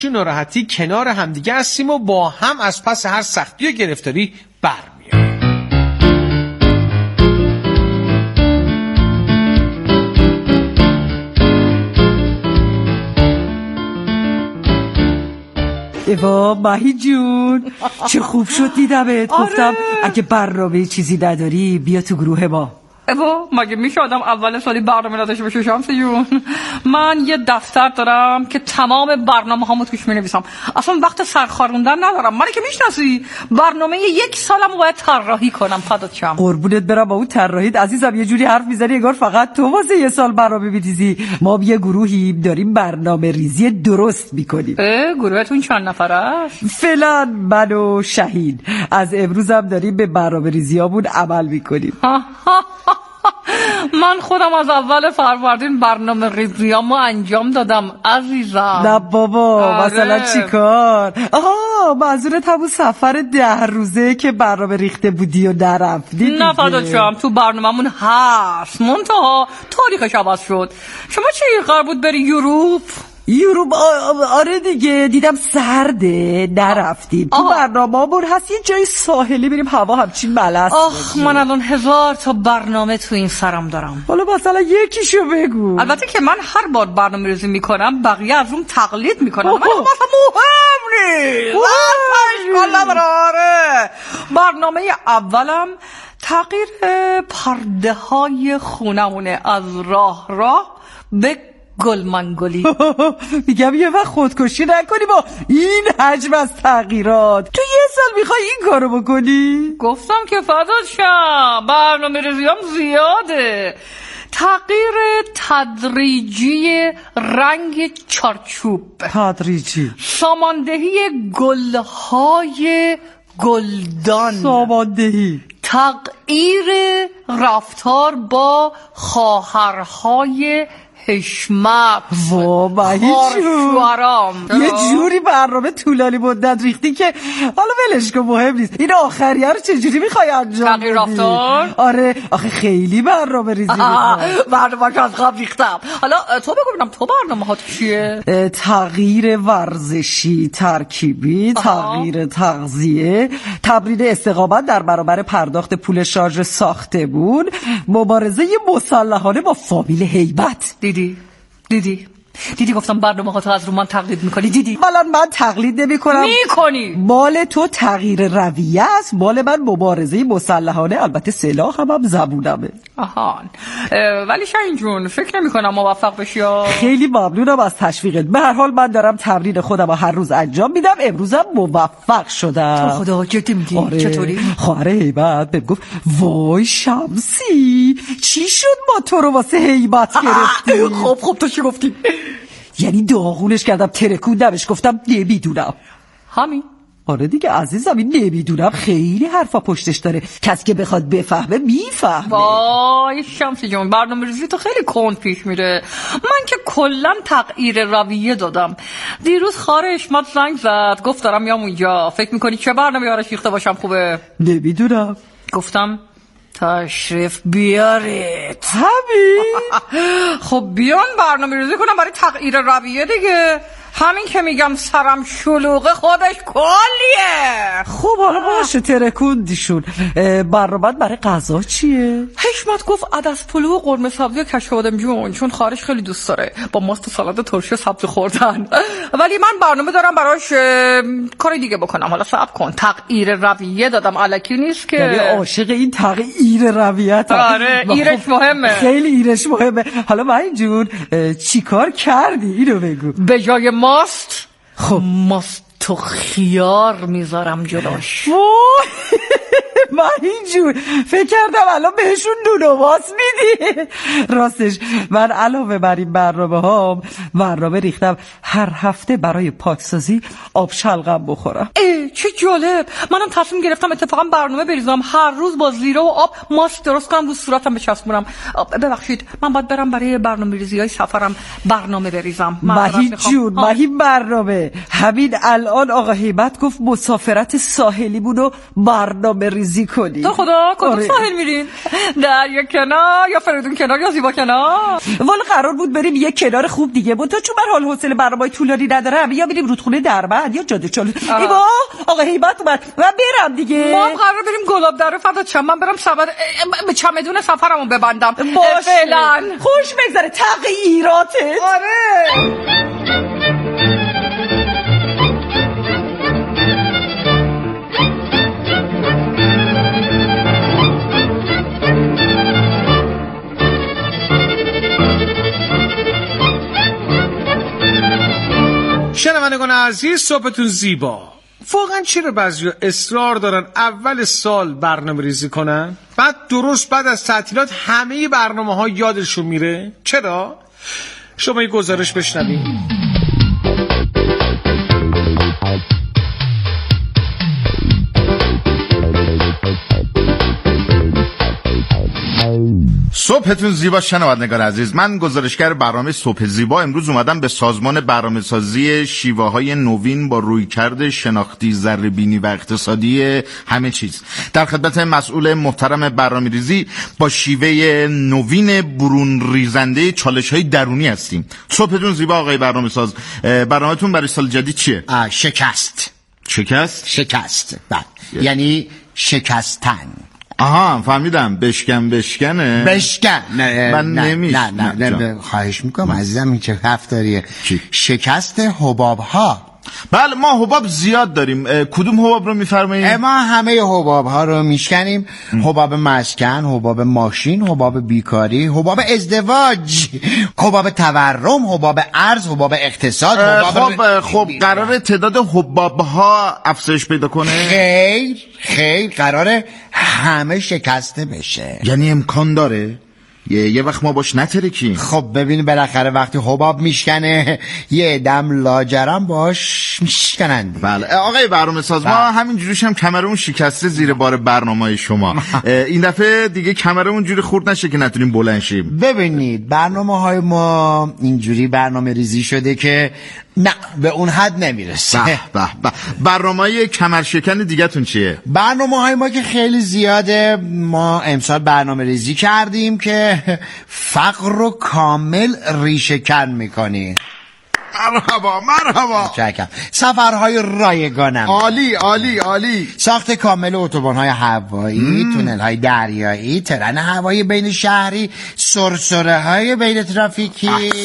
ناراحتی کنار همدیگه هستیم و با هم از پس هر سختی و گرفتاری برمیاریم. ایوا ماهی جون چه خوب شد دیدمت. گفتم اگه برنامه چیزی نداری بیا تو گروه ما. ایوا مگه میشه آدم اول سالی برنامه نداشته باشه شمس جون؟ من یه دفتر دارم که تمام برنامه هامو توش مینویسم، اصلا وقت سرخاروندن ندارم. منی که میشناسی برنامه یک سالم باید طراحی کنم. فدات شم. قربونت برم. با اون طراحیت عزیزم یه جوری حرف میزنی انگار فقط تو واسه یه سال برنامه می‌ریزی. ما یه گروهیم داریم برنامه ریزی درست میکنیم. گروهتون چند نفر است؟ فعلا من و شهین. از امروز هم داریم به برنامه ریزیامون عمل میکنیم. من خودم از اول فروردین برنامه ریزیامو انجام دادم عزیزم. نه بابا مثلا چیکار؟ منظورت همون سفر 10 روزه که برنامه ریخته بودی و نرفتی؟ نه فدات شم، تو برنامه‌مون هست منتها تاریخش عوض شد. شما چی قرار بود بری یوروپ؟ آره دیگه دیدم سرده نرفتیم. تو برنامه‌مون هست یه جای ساحلی بریم هوا همچین ملس. من الان 1000 تا برنامه تو این سرم دارم. حالا مثلا یکیشو بگو. البته که من هر بار برنامه ریزی میکنم بقیه از اون تقلید میکنم. من مثلا مهم نیست. برنامه اولم تغییر پرده های خونمونه، از راه به گلمنگلی. میگم یه وقت خودکشی نکنی با این حجم از تغییرات. تو یه سال میخوای این کارو بکنی؟ گفتم که فدات شم برنامه ریزیام زیاده. تغییر تدریجی رنگ چارچوب، تدریجی ساماندهی گلهای گلدان، ساماندهی، تغییر رفتار با خواهرهای حشمت، خارشوارام. یه جوری برنامه طولانی مدت ریختی که حالا ولش کن مهم نیست. این آخریه رو چجوری میخوای انجام بدی؟ تغییر رفتار؟ آره آخه خیلی برنامه ریزی برنامه که از قبل ریختم. حالا تو بگو ببینم تو برنامه ها چیه؟ تغییر ورزشی ترکیبی، تغییر تغذیه، تمرین استقامت در برابر پرداخت پول شارژ ساختمون، مبارزه مسلحانه با فامیل هیبت. دیدی گفتم برنامه ها تو از رو من تقلید میکنی. دیدی من تقلید نمی کنم. میکنی. مال تو تغییر رویه است، مال من مبارزه مسلحانه، البته سلاح هم زبونمه. ولی شاین جون فکر نمی کنم موفق بشی. خیلی ممنونم از تشویقت. به هر حال من دارم تمرین خودم رو هر روز انجام میدم. امروزم موفق شدم. تو خدا جدی میگی؟ آره. چطوری؟ خواهر هیبت بهم گفت وای شمسی چی شد ما تو رو واسه هیبت گرفتیم؟ خب تو چی گفتی؟ یعنی داغونش کردم، ترکوندمش، گفتم نمیدونم. همین. آره دیگه عزیزم، این نمیدونم خیلی حرفا پشتش داره. کسی که بخواد بفهمه میفهمه. وای شمسی جون برنامه ریزی تو خیلی کند پیش میره. من که کلا تغییر رویه دادم. دیروز خواهر حشمت زنگ زد گفت دارم میام اونجا، فکر میکنی چه برنامه براش ریخته باشم خوبه؟ نمیدونم. گفتم تشریف بیارید. همین؟ خب بیان برنامه ریزی کنم برای تغییر رویه دیگه. همین که میگم سرم شلوغه خودش کلیه. خب حالا باشه ترکوندیشون. برنامه برای غذا چیه؟ حشمت گفت عدس پلو و قرمه سبزی و کشک بادم جون، چون خواهرش خیلی دوست داره با ماست و سالاد ترشی و سبزی خوردن. ولی من برنامه دارم براش کاری دیگه بکنم. حالا صبر کن، تغییر رویه دادم الکی نیست که. یعنی عاشق این تغییر رویت؟ آره ایرش مهمه. خیلی ایرش مهمه. حالا من جون چیکار کردی اینو بگو. به جای ماست خب ماست تو خیار میذارم جلوش. من اینجور فکر کردم الان بهشون نون و ماست میدی. راستش من علاوه بر این برنامه ریختم هر هفته برای پاکسازی آب شلغم بخورم. چه جالب. منم تصمیم گرفتم اتفاقا برنامه بریزم هر روز با زیره و آب ماست درست کنم رو صورتم بچسبونم. ببخشید من باید برم برای برنامه ریزی‌های سفرم برنامه بریزم. مهید جون مهید برنامه همین الان آقا هیبت گفت مسافرت ساحلیمونو برنامه ریزی ریزی کنی. تا خدا کدوم آره. ساحل میرین؟ دریا کنار یا فریدون کنار یا زیبا کنار؟ والا قرار بود بریم یه کنار خوب دیگه بود، تا چون من حال حوصله برنامه‌های طولانی ندارم، یا بریم رودخونه دربند یا جاده چالوس. ایوا آقا هیبت اومد، من برم دیگه. ما هم قرار بریم گلاب دره فدا چم، من برم به چمدون سفرمو ببندم. فعلا خوش بگذره تغییراتت. آره. شنوندگان عزیز، صبحتون زیبا. واقعا چرا بعضیا اصرار دارن اول سال برنامه ریزی کنن، بعد درست بعد از تعطیلات همه برنامه ها یادشون میره؟ چرا؟ شما یه گزارش بشنوید. صبحتون زیبا شنوندگان عزیز، من گزارشگر برنامه صبح زیبا امروز اومدم به سازمان برنامه‌سازی شیوه‌های نوین با رویکرد شناختی، ذره‌بینی و اقتصادی همه چیز در خدمت مسئول محترم برنامه‌ریزی با شیوه نوین برون ریزنده چالش‌های درونی هستیم. صبحتون زیبا آقای برنامه‌ساز، برنامه‌تون برای سال جدید چیه؟ شکست. بله. یعنی شکستن. آها فهمیدم. بشکنه. من نمیشه. نه خواهش میکنم عزیزم، این چه رفتاریه؟ شکست حباب ها. بله ما حباب زیاد داریم. کدوم حباب رو میفرمایید؟ ما همه حباب ها رو میشکنیم. حباب مسکن، حباب ماشین، حباب بیکاری، حباب ازدواج، حباب تورم، حباب ارز، حباب اقتصاد، خب قراره تعداد حباب ها افزایش پیدا کنه؟ خیر قراره همه شکسته بشه. یعنی امکان داره یه وقت ما باش نترکیم؟ خب ببین بالاخره وقتی حباب میشکنه یه دم لاجرم باش میشکنن. بله آقای برنامه ساز، ما همین جوریش هم کمرمون شکسته زیر بار برنامه‌های شما. این دفعه دیگه کمرمون جوری خورد نشه که نتونیم بلند شیم. ببینید برنامه‌های ما اینجوری برنامه ریزی شده که نه به اون حد نمیرسه. برنامه‌های کمرشکن دیگه‌تون چیه؟ برنامه‌های ما که خیلی زیاده. ما امسال برنامه ریزی کردیم که فقر رو کامل ریشه‌کن میکنیم. مرحبا. چکم. سفرهای رایگانم. عالی. ساخت کامل اتوبان‌های هوایی، تونل‌های دریایی، ترن هوایی بین شهری، سرسره‌های بین ترافیکی.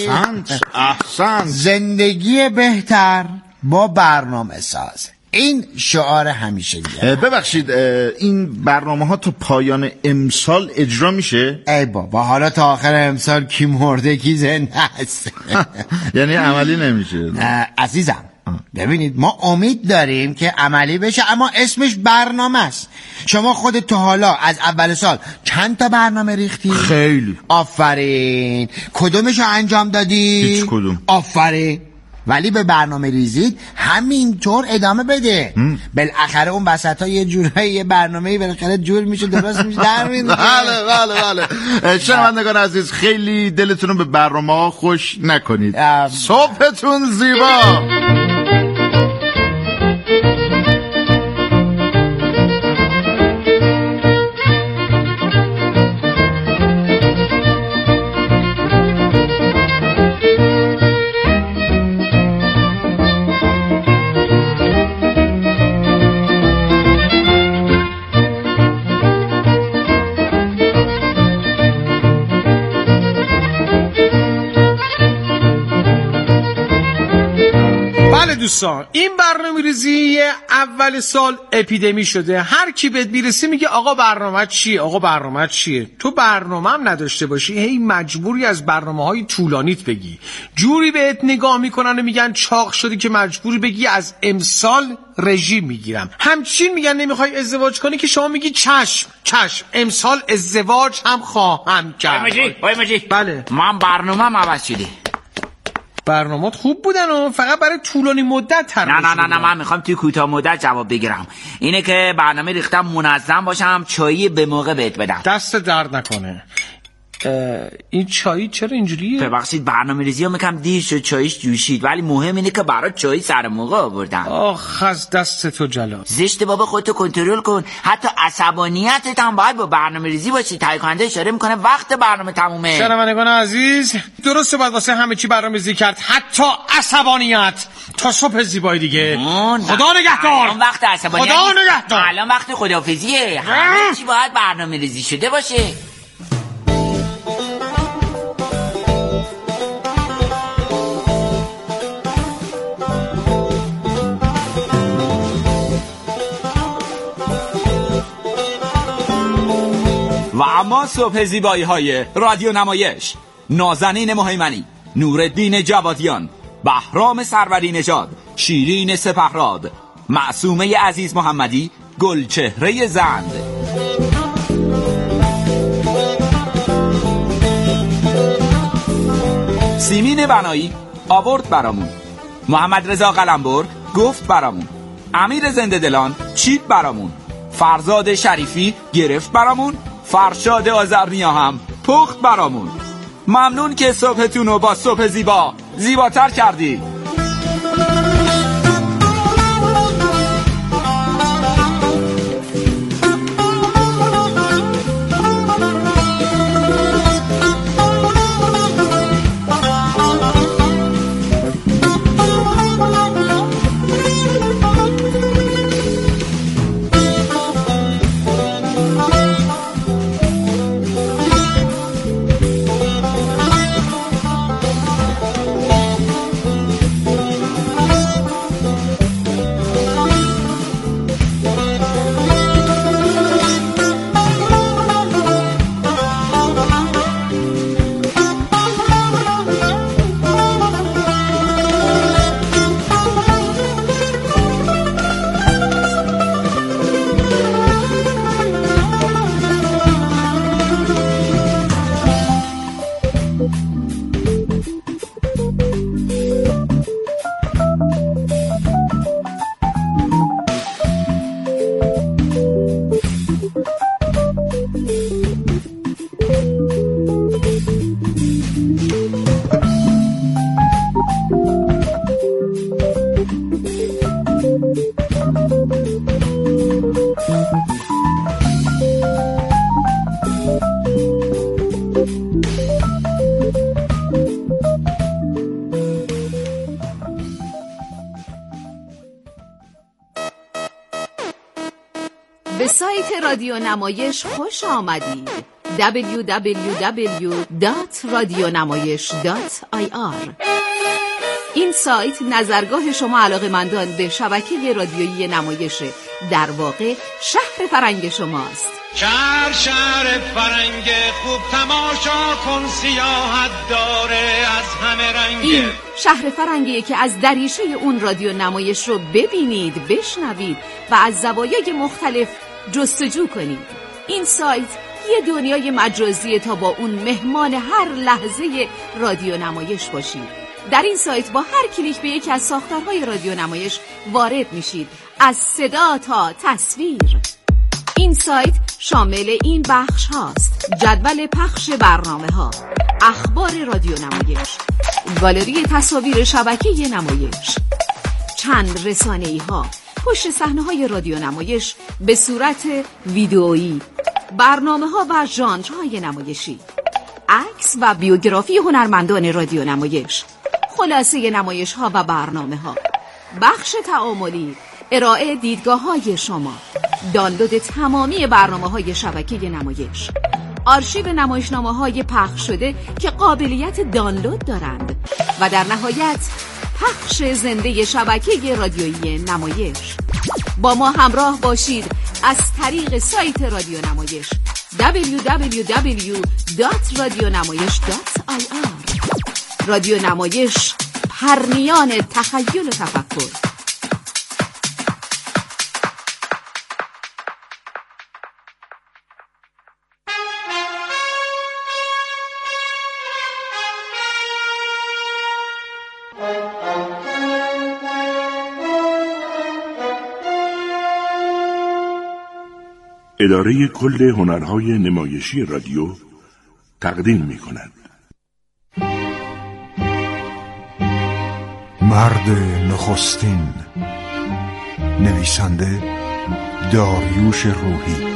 احسنت. زندگی بهتر با برنامه ساز. این شعار همیشگیه. ببخشید این برنامه ها تا پایان امسال اجرا میشه؟ ای بابا حالا تا آخر امسال کی مرده کی زنده است. یعنی عملی نمیشه؟ عزیزم ببینید ما امید داریم که عملی بشه، اما اسمش برنامه است. شما خودت تا حالا از اول سال چند تا برنامه ریختی؟ خیلی. آفرین. کدومشو انجام دادی؟ هیچ کدوم. آفرین. ولی به برنامه ریزید همینطور ادامه بده. بالاخره اون وسط ها یه جورایی یه برنامه‌ای بالاخره جور میشه، درست میشه، در میاد. بله. شنوندگان عزیز خیلی دلتون رو به برنامه‌ها خوش نکنید. صبحتون زیبا. دوستان این برنامه‌ریزی اول سال اپیدمی شده. هر کی بهت میرسه میگه آقا برنامه چیه. تو برنامه هم نداشته باشی هی مجبوری از برنامه‌های طولانیت بگی. جوری بهت نگاه میکنن و میگن چاق شدی که مجبوری بگی از امسال رژیم میگیرم. همچین میگن نمیخوای ازدواج کنی که شما میگی چشم امسال ازدواج هم خواهم کرد. مجید بله من برنامه‌م عوض شده. برنامه‌ات خوب بودن و فقط برای طولانی مدت طراحی شده. نه من میخوام توی کوتاه مدت جواب بگیرم. اینه که برنامه ریختم منظم باشم، چایی به موقع بهت بدم. دست درد نکنه. این چایی چرا اینجوریه؟ ببخشید برنامه‌ریزی ها میکنم دیر شد، چایش جوشید، ولی مهم اینه که برات چای سر موقع آوردم. آخ از دست تو جلال. زشت بابا، خودتو کنترل کن. حتی عصبانیتت هم باید با برنامه‌ریزی باشی. تهیه کننده اشاره میکنه وقت برنامه تمومه. شنوندگان عزیز، درسته باید واسه همه چی برنامه‌ریزی کرد، حتی عصبانیت. تا صبح زیبایی دیگه. خدا نگهدار. الان وقت عصبانیت، خدا نگهدار. الان وقت خداحافظیه. همه چی باید برنامه‌ریزی شده باشه. و اما صبح زیبایی های رادیو نمایش: نازنین مهیمنی، نورالدین جوادیان، بهرام سروری نژاد، شیرین سپهراد، معصومه عزیز محمدی، گلچهره زند. سیمین بنایی آورد برامون، محمد رضا قلمبر گفت برامون، امیر زنده دلان چید برامون، فرزاد شریفی گرفت برامون، فرشاد آذرنیا هم پخت برامون. ممنون که صبحتونو با صبح زیبا زیباتر کردی. به سایت رادیو نمایش خوش آمدید. www.radionamayish.ir. این سایت نظرگاه شما علاقه‌مندان به شبکه رادیویی نمایش، در واقع شهر فرنگ شماست. شهر فرنگ خوب تماشا کن، سیاحت داره از همه رنگ. این شهر فرنگیه که از دریچه اون رادیو نمایش رو ببینید، بشنوید و از زوایای مختلف جستجو کنید. این سایت یه دنیای مجازیه تا با اون مهمان هر لحظه رادیو نمایش باشید. در این سایت با هر کلیک به یکی از ساختارهای رادیو نمایش وارد میشید، از صدا تا تصویر. این سایت شامل این بخش هاست: جدول پخش برنامه ها، اخبار رادیو نمایش، گالری تصاویر شبکه نمایش، چند رسانه‌ای ها، پشت صحنه های رادیو نمایش به صورت ویدئویی، برنامه ها و ژانرهای نمایشی، عکس و بیوگرافی هنرمندان رادیو نمایش، خلاصه نمایش ها و برنامه ها، بخش تعاملی، ارائه دیدگاه های شما، دانلود تمامی برنامه های شبکه نمایش، آرشیو نمایشنامه های پخش شده که قابلیت دانلود دارند و در نهایت پخش زنده شبکه رادیویی نمایش. با ما همراه باشید از طریق سایت رادیو نمایش www.radionamayish.ir. رادیو نمایش، پرنیان تخیل و تفکر. اداره کل هنرهای نمایشی رادیو تقدیم می‌کند. مرد نخستین، نویسنده داریوش روحی.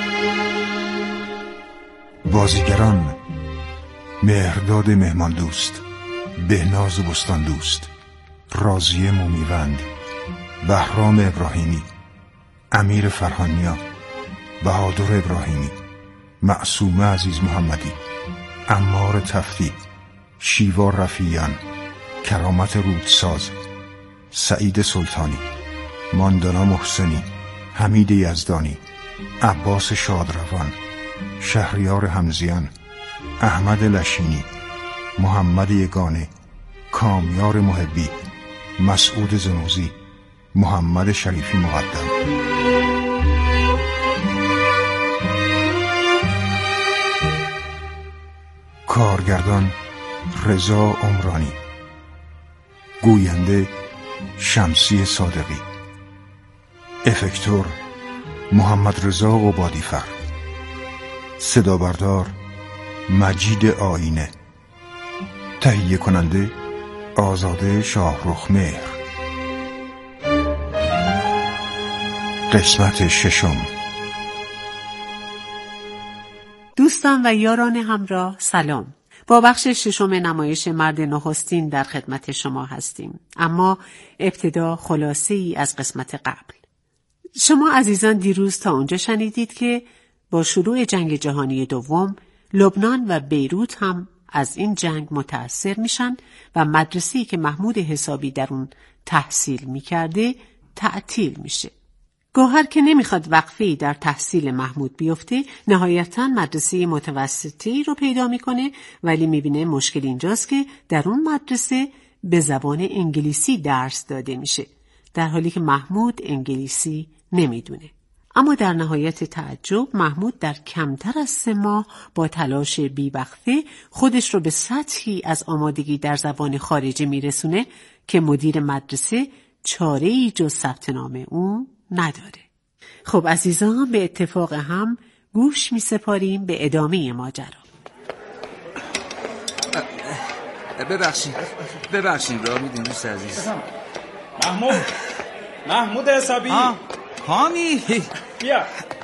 بازیگران: مهرداد مهمان دوست، بهناز بستان دوست، راضیه مومیوند، بهرام ابراهیمی، امیر فرهانیا، بهادر ابراهیمی، معصومه عزیز محمدی، عمار تفتی، شیوا رفیعیان، کرامت رودساز، سعید سلطانی، ماندانا محسنی، حمید یزدانی، عباس شادروان، شهریار حمزیان، احمد لشینی، محمد یگانه، کامیار محبی، مسعود زنوزی، محمد شریفی مقدم. کارگردان: رضا عمرانی. گوینده: شمسی صادقی. افکتور: محمد رضا قبادیفر. صدا بردار: مجید آینه. تهیه کننده: آزاده شاهرخ مهر. قسمت ششم. دوستان و یاران همراه سلام. با بخش ششم نمایش مرد نخستین در خدمت شما هستیم، اما ابتدا خلاصه ای از قسمت قبل. شما عزیزان دیروز تا اونجا شنیدید که با شروع جنگ جهانی دوم لبنان و بیروت هم از این جنگ متأثر میشن و مدرسه‌ای که محمود حسابی در اون تحصیل میکرده تعطیل میشه. گوهر که نمیخواد وقفه‌ای در تحصیل محمود بیفته، نهایتاً مدرسه متوسطی رو پیدا میکنه، ولی میبینه مشکل اینجاست که در اون مدرسه به زبان انگلیسی درس داده میشه، در حالی که محمود انگلیسی نمیدونه. اما در نهایت تعجب محمود در کمتر از 3 ماه با تلاش بی‌وقفه خودش رو به سطحی از آمادگی در زبان خارجی میرسونه که مدیر مدرسه چاره‌ای جز ثبت نام اون نداره. خب عزیزان، به اتفاق هم گوش می‌سپاریم به ادامه ماجرا. ببخشید راه میدین دوست عزیز. محمود حسابی. هامی بیا.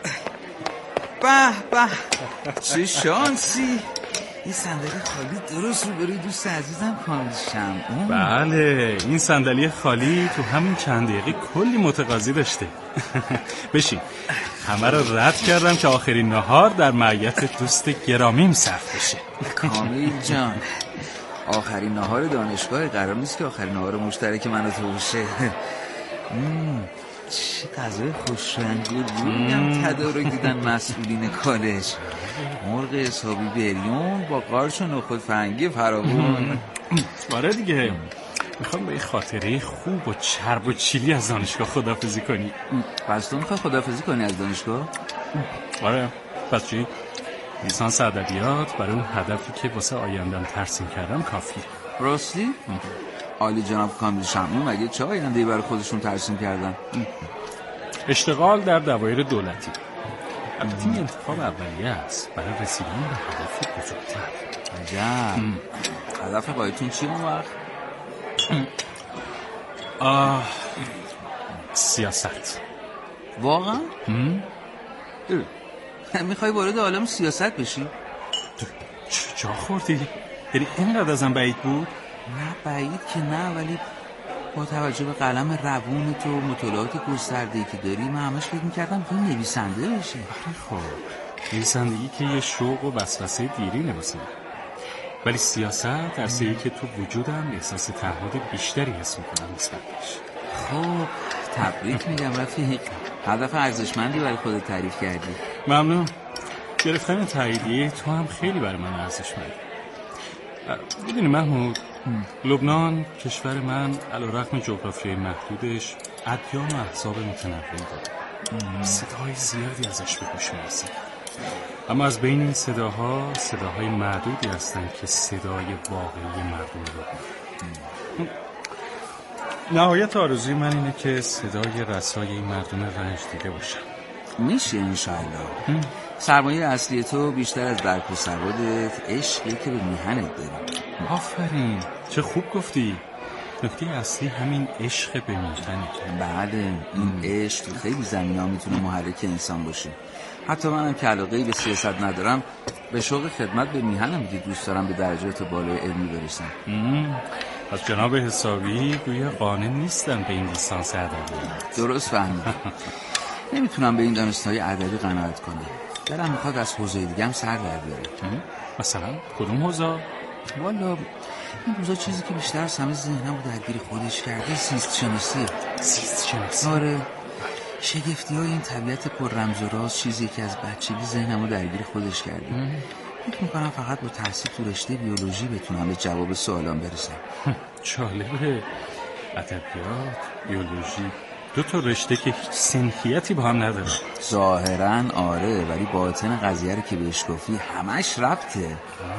به چه شانسی. این صندلی خالی درست رو بروی دوست عزیزم کامل شم. بله، این صندلی خالی تو همین چند دقیقه کلی متقاضی داشته. بشین. همه رو رد کردم که آخرین نهار در معیت دوست گرامیم صرف بشه. کامل جان، آخرین نهار دانشگاه قرار نیست که آخرین نهار مشترک من و تو باشه. چه غذای خوشرنگی بودیم تدارک دیدن مسئولین کالج. مرغ حسابی بریون با قارچ و نخود فرنگی فراوون. آره دیگه، میخوام به این خاطره خوب و چرب و چیلی از دانشگاه خداحافظی کنی. پس تو میخوای خداحافظی کنی از دانشگاه؟ آره. پس چی؟ لیسانس ادبیات برای اون هدفی که واسه آیندم ترسیم کردم کافیه. راستی؟ عالی جناب کامل شمعون مگه چه آینده‌ای برای خودشون ترسیم کردن؟ اشتغال در دوایر دولتی. البته این انتخاب اولیه است برای رسیدن به هدف بزرگتر. عجب. هدف قایتون چیه اون وقت؟ سیاست. واقعا؟ میخوای وارد عالم سیاست بشی؟ جا خوردی؟ یعنی اینقدر ازم بعید بود؟ نه بعید که نه، ولی با توجه به قلم روون تو و مطالعات گسترده‌ای که داری من همش فکر می‌کردم که نویسنده بشی. خب نویسندگی که یه شوق و وسوسه دیرینه واسه من، ولی سیاست عرصه‌ای که تو وجودم احساس تعهد بیشتری حس می‌کنم نسبت بهش. خب تبریک میگم رفیق، هدف ارزشمندی برای خودت تعریف کردی. ممنون. گرفتن تاییدیه تو هم خیلی برای من ارزشمنده. میدونی محمود، لبنان کشور من علیرغم جغرافیای محدودش ادیان و احزاب متنوعی داره. صداهای زیادی ازش به گوش میرسه، اما از بین این صداهای معدودی هستن که صدای واقعی مردم رو. نهایت آرزوی من اینه که صدای رسای این مردم رنج دیده باشم. میشه انشاءالله. سرمایه اصلی تو بیشتر از درک و سوادت عشقی که به میهنت داری. آفرین، چه خوب گفتی. نکته اصلی همین عشق به میهنه. بله، این عشق تو خیلی زمینه‌ها میتونه محرک انسان باشه. حتی منم که علاقه‌ای به سیاست ندارم، به شوق خدمت به میهنم که دوست دارم به درجات بالای علمی برسم. پس جناب حسابی گویا قانع نیستن به این لیسانس ادبیات. درست فهمید. نمیتونم به این دانشگاه ادبی قناعت کنم. دلم میخواد از حوزه دیگه هم سر در بیارم. مثلا کدوم حوزه؟ والا این حوزه چیزی که بیشتر از همه ذهنمو درگیر خودش کرده زیست شناسیه. زیست شناسی؟ آره، شگفتی های این طبیعت پر رمز و راز چیزی که از بچگی ذهنمو درگیر خودش کرده. فکر میکنم فقط با تحصیل تو رشته بیولوژی بتونم به جواب سوالام برسم. جالبه. ادبیات، بیولوژی، دو تا رشته که هیچ سنخیتی با هم نداره. ظاهرا آره، ولی باطن قضیه رو که بهش گفتی همش ربطه.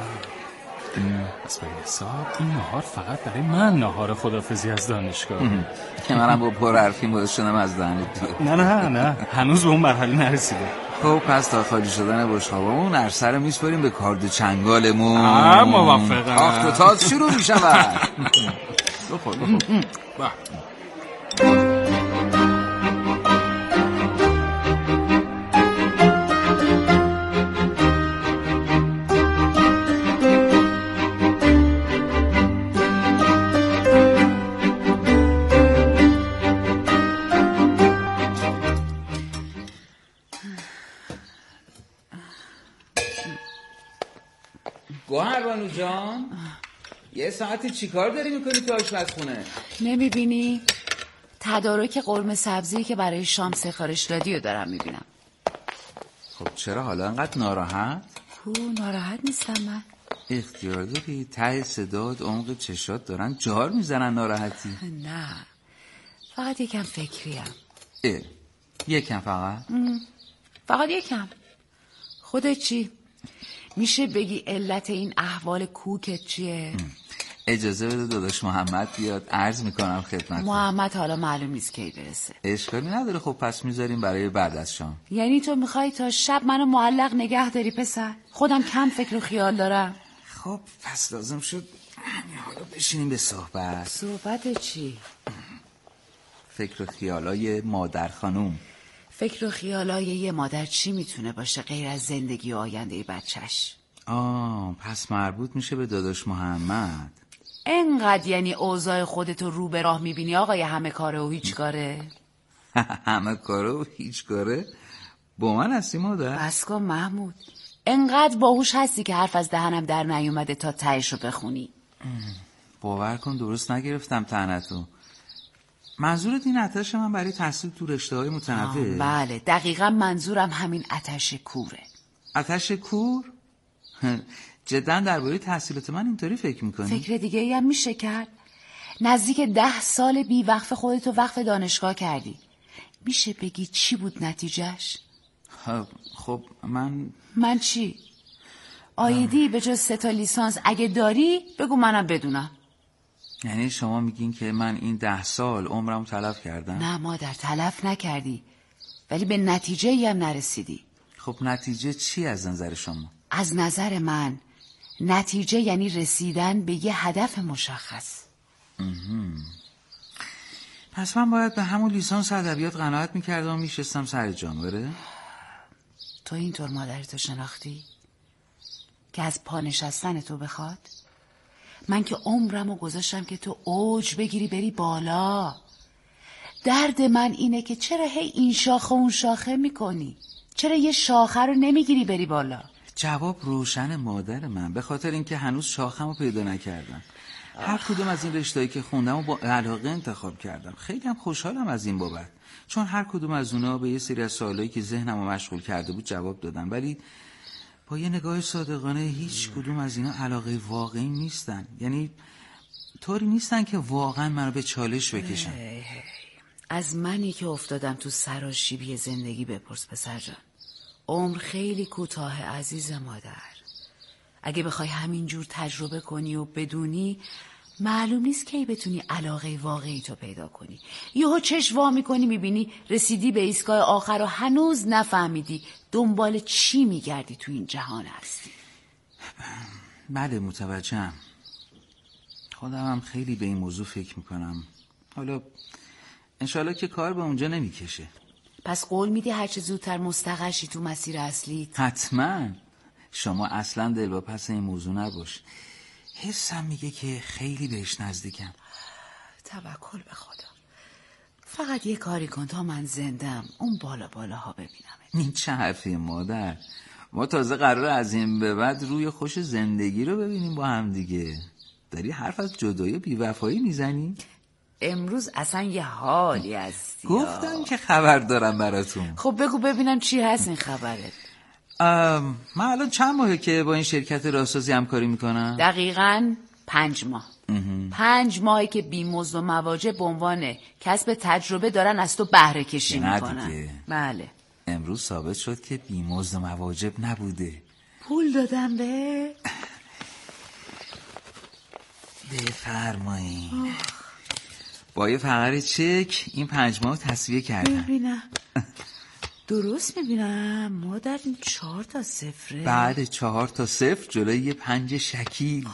پس به حساب این نهار فقط برای من نهار خدافزی از دانشگاه که منم با پر حرفی باعث شدم از دهنت دور. نه هنوز به اون مرحله نرسیده. خب پس تا خالی شدن بشقابمون عرصه رو میسپاریم به کارد چنگالمون. موافقم. آختوتاز شروع میشود. بخور گوهربانو جان، یه ساعتی چیکار داری میکنی تو آشپزخونه؟ نمیبینی؟ تدارک قرمه سبزی که برای شام سفارش دادی رو دارم میبینم. خب چرا حالا انقدر ناراحت؟ ناراحت نیستم من. اختیار داری، ته صدات عمق چشات دارن جار میزنن ناراحتی. نه، فقط یکم فکریم. یکم فقط؟ فقط یکم. خودت چی؟ میشه بگی علت این احوال کوکت چیه؟ اجازه بده داداش محمد بیاد، عرض میکنم خدمت. محمد حالا معلوم نیست کی برسه. اشکالی نداره. خب پس میذاریم برای بعد از شام. یعنی تو میخوای تا شب منو معلق نگه داری پسر؟ خودم کم فکر و خیال دارم. خب پس لازم شد همین حالا بشینیم به صحبت. صحبت چی؟ فکر و خیالای مادر خانوم. فکر و خیالای یه مادر چی میتونه باشه غیر از زندگی و آینده بچهش؟ پس مربوط میشه به داداش محمد. انقدر یعنی اوضاع خودتو رو به راه میبینی آقای همه کاره و هیچ کاره؟ همه کاره و هیچ کاره؟ با من هستی مادر؟ بس کن محمود، انقدر باهوش هستی که حرف از دهنم در نیومده تا تهش رو بخونی. باور کن درست نگرفتم طعنتو. منظورت این آتش من برای تحصیل تو رشته‌های متنوع؟ بله، دقیقا منظورم همین آتش کوره. آتش کور؟ جدا درباره تحصیلات من اینطوری فکر میکنی؟ فکر دیگه ای هم میشه کرد. نزدیک 10 سال بی وقف خودتو وقف دانشگاه کردی. میشه بگی چی بود نتیجهش؟ خب من چی؟ آیدی به جز 3 تا لیسانس اگه داری بگو منم بدونم. یعنی شما میگین که من این 10 سال عمرم تلف کردم؟ نه مادر، تلف نکردی، ولی به نتیجه ای هم نرسیدی. خب نتیجه چی از نظر شما؟ از نظر من نتیجه یعنی رسیدن به یه هدف مشخص. پس من باید به همون لیسانس ادبیات قناعت میکردم و میشستم سر جام. بره؟ تو اینطور مادرتو شناختی؟ که از پا نشستن تو بخواد؟ من که عمرمو گذاشتم که تو اوج بگیری بری بالا. درد من اینه که چرا هی این شاخه اون شاخه میکنی؟ چرا یه شاخه رو نمیگیری بری بالا؟ جواب روشن مادر من، به خاطر اینکه هنوز شاخمو پیدا نکردم. هر کدوم از این رشته‌ای که خوندم و با علاقه انتخاب کردم. خیلی هم خوشحالم از این بابت، چون هر کدوم از اونا به یه سری از سوالایی که ذهنمو مشغول کرده بود جواب دادم. ولی با یه نگاه صادقانه هیچ کدوم از اینا علاقه واقعی نیستن. یعنی طوری نیستن که واقعا منو به چالش بکشن. از منی که افتادم تو سراشیبی زندگی بپرس پسر جان. عمر خیلی کوتاه عزیز مادر. اگه بخوای همینجور تجربه کنی و بدونی معلوم نیست کی بتونی علاقه واقعی تو پیدا کنی. یهو چشم وا میکنی میبینی رسیدی به ایستگاه آخر و هنوز نفهمیدی دنبال چی میگردی تو این جهان هستی. بله متوجهم. خودم هم خیلی به این موضوع فکر میکنم. حالا انشالله که کار به اونجا نمیکشه. پس قول میدی هرچه زودتر مستقر شی تو مسیر اصلیت؟ حتما. شما اصلا دلواپس این موضوع نباش. حسم میگه که خیلی بهش نزدیکم. توکل به خدا. فقط یه کاری کن تا من زندم اون بالاها ببینم. این چه حرفیه مادر؟ ما تازه قراره از این به بعد روی خوش زندگی رو ببینیم با هم دیگه. داری حرف از جدایی و بیوفایی میزنی؟ امروز اصلا یه حالی هستی. گفتم که خبر دارم براتون. خب بگو ببینم چی هست این خبره. من الان چند ماهه که با این شرکت راهسازی همکاری میکنم؟ دقیقاً 5 ماه. 5 ماهی که بیمزد و مواجب به عنوان کسب تجربه دارن از تو بهره کشی میکنن. بله. امروز ثابت شد که بیمزد و مواجب نبوده. پول دادم به بفرمایین. با یه فقره چک این 5 ماه تصویه کردم. ببینم درست میبینم مادر این 4 تا صفره. بعد 4 تا صفر جلوی یه 5 شکیل.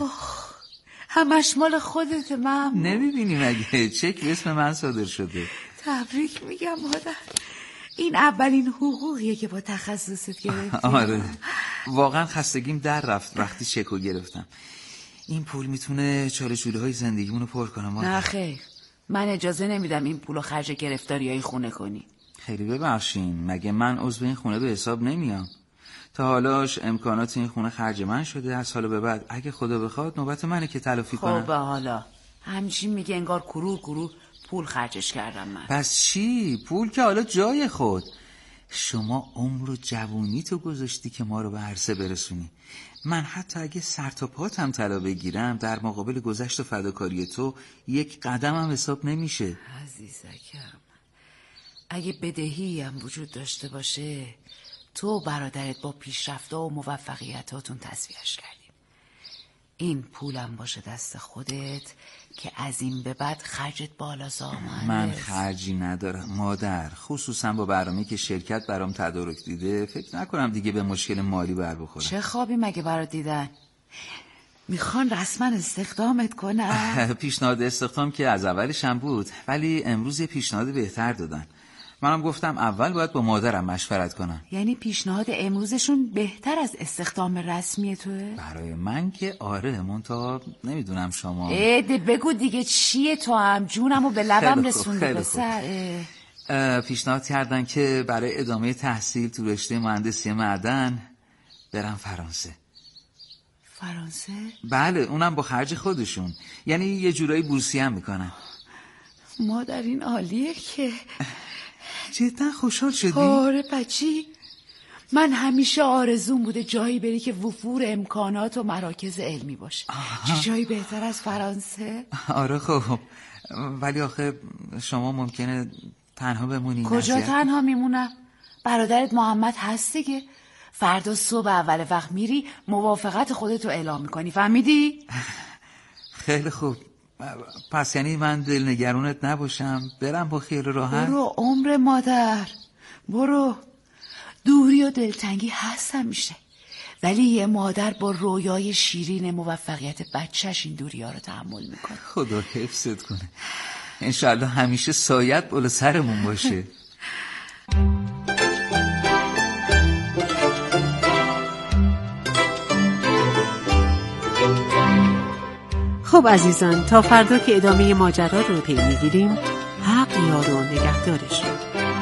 همش مال خودت. من نمیبینی مگه چک به اسم من صادر شده. تبریک میگم مادر. این اولین حقوقیه که با تخصصت گرفتی. آره واقعا خستگیم در رفت وقتی چکو گرفتم. این پول میتونه چاله چوله های زندگیمونو پر کنه مادر. نه خیر، من اجازه نمیدم این پولو خرج گرفتاری های خونه کنی. خیلی ببخشین، مگه من عضو این خونه به حساب نمیام؟ تا حالاش امکانات این خونه خرج من شده. از حالا به بعد اگه خدا بخواد نوبت منه که تلافی کنم. خب حالا همچین میگه انگار کرور پول خرجش کردم من. پس چی؟ پول که حالا جای خود. شما عمر و جوونی تو گذاشتی که ما رو به عرصه برسونی. من حتی اگه سر تا پاتم طلا بگیرم در مقابل گذشت و فداکاری تو یک قدم هم حساب نمیشه. عزیزکم اگه بدهی هم وجود داشته باشه تو برادرت با پیشرفته و موفقیتاتون تصفیهش کردیم. این پولم باشه دست خودت که از این به بعد خرجت بالا سامان. من خرجی ندارم مادر، خصوصا با برنامه‌ای که شرکت برام تدارک دیده. فکر نکنم دیگه به مشکل مالی بر بخورم. چه خوابی مگه برات دیدن؟ میخوان رسما استخدامت کنن؟ پیشنهاد استخدام که از اولش هم بود، ولی امروز یه پیشنهاد بهتر دادن. منم گفتم اول باید با مادرم مشورت کنم. یعنی پیشنهاد امروزشون بهتر از استخدام رسمی توه؟ برای من که آره، منتها نمیدونم شما. بگو دیگه چیه؟ تو هم جونمو به لبم رسونده پسر. پیشنهاد کردن که برای ادامه تحصیل تو رشته مهندسی معدن برم فرانسه. فرانسه؟ بله، اونم با خرج خودشون. یعنی یه جورایی بورسیه هم میکنن. مادر این عالیه که. جدا خوشحال شدی؟ آره بچی، من همیشه آرزوم بوده جایی بری که وفور امکانات و مراکز علمی باشه. چه جایی بهتر از فرانسه؟ آره خب، ولی آخه شما ممکنه تنها بمونی. کجا تنها میمونم؟ برادرت محمد هست دیگه. فردا صبح اول وقت میری موافقت خودتو اعلام میکنی، فهمیدی؟ خیلی خوب، پس یعنی من دلنگرونت نباشم، برم با خیال راحت؟ برو عمر مادر، برو. دوری و دلتنگی هست همیشه، ولی یه مادر با رویای شیرین موفقیت بچهش این دوری ها رو تحمل میکنه. خدا حفظت کنه. انشالله همیشه سایت بالا سرمون باشه. خب عزیزان، تا فردا که ادامه ماجرا رو پی میگیریم. حق یار و نگهدارشون.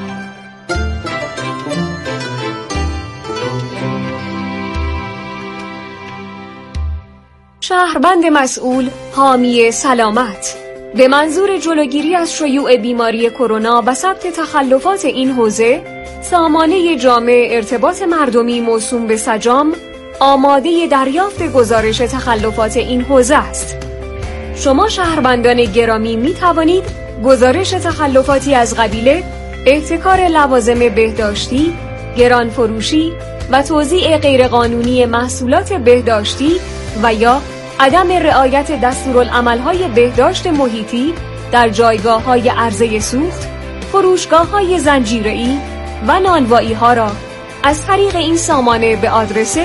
شهروند مسئول حامی سلامت به منظور جلوگیری از شیوع بیماری کرونا و ثبت تخلفات این حوزه، سامانه جامع ارتباط مردمی موسوم به سجام آماده دریافت گزارش تخلفات این حوزه است. شما شهروندان گرامی می توانید گزارش تخلفاتی از قبیل احتکار لوازم بهداشتی، گرانفروشی و توزیع غیرقانونی محصولات بهداشتی و یا عدم رعایت دستورالعمل‌های بهداشت محیطی در جایگاه‌های عرضه سوخت، فروشگاه‌های زنجیره‌ای و نانوایی‌ها را از طریق این سامانه به آدرس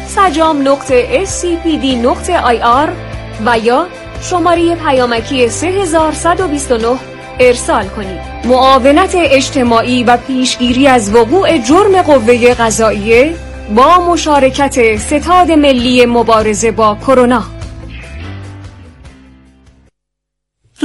sajam.scpd.ir و یا شماره پیامکی 3129 ارسال کنید. معاونت اجتماعی و پیشگیری از وقوع جرم قوه قضاییه با مشارکت ستاد ملی مبارزه با کرونا.